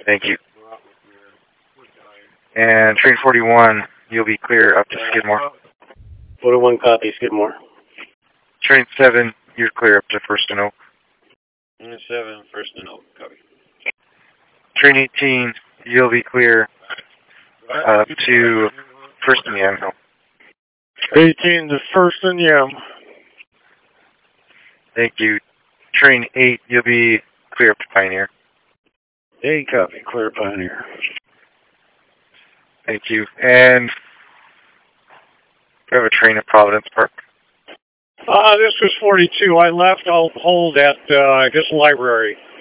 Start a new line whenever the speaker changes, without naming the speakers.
Thank you. And train 41, you'll be clear up to Skidmore.
41 copy, Skidmore.
Train 7, you're clear up to First and Oak.
Train 7, First and Oak, copy.
Train 18, you'll be clear up to First and Yamhill.
18 to First and Yam.
Thank you. Train 8, you'll be clear up to Pioneer.
8 copy, clear Pioneer.
Thank you. And we have a train at Providence Park.
This was 42. I left. I'll hold at, I guess, library.